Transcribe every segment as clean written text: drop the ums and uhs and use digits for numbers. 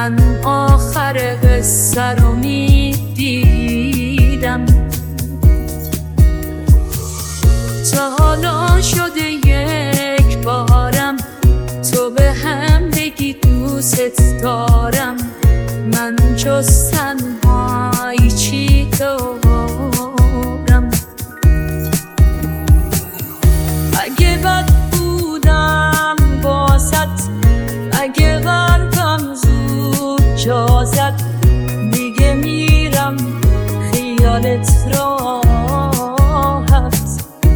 من آخر قصه رو میدیدم. تا حالا شده یک بارم تو به هم بگی دوست دارم، من جز تنهایی چی دارم؟ اگه بد بودم باست، اگه قلبم زود جا زد، دیگه میرم خیالت راحت.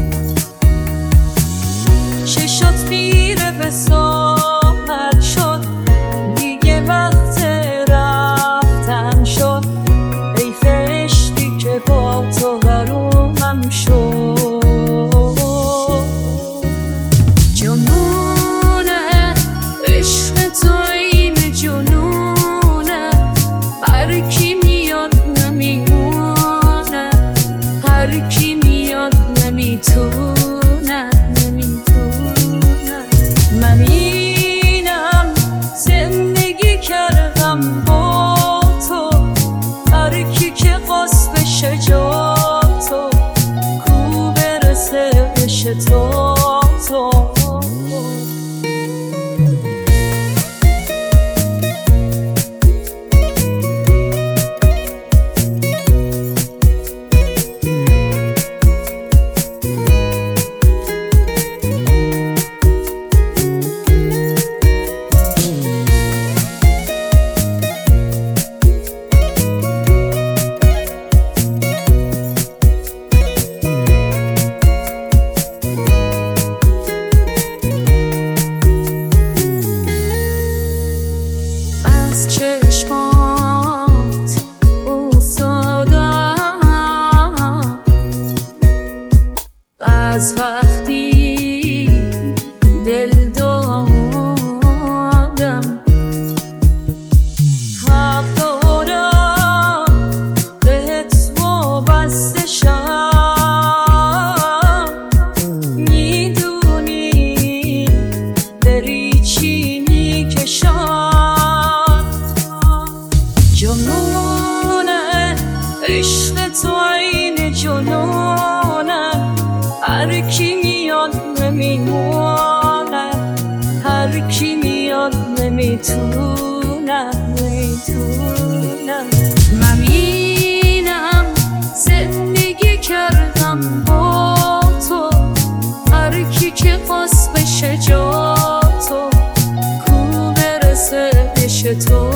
چشات میره به ساحل شد، دیگه وقت رفتن شد. حیف عشقی که با تو غرومم شد. جنونه عشق تو این جنونه، هر کی میاد نمیمونه، هر کی میاد نمیتونه، نمیتونه. من اینم زندگی کردم با تو، هر کی که قصبش جا تو، کو برسه بش تو. از چشمات افتادم، از وقتی دل دادم. حق دارم بهت وابسته شم، میدونی داری چی میکشم. جنونه عشق تو این جنونه، هر کی میاد نمیمونه، هر کی میاد نمیتونه، نمیتونه. من اینم زندگی کردم با تو، هر کی که قصبش جا تو، کو برسه بش تو.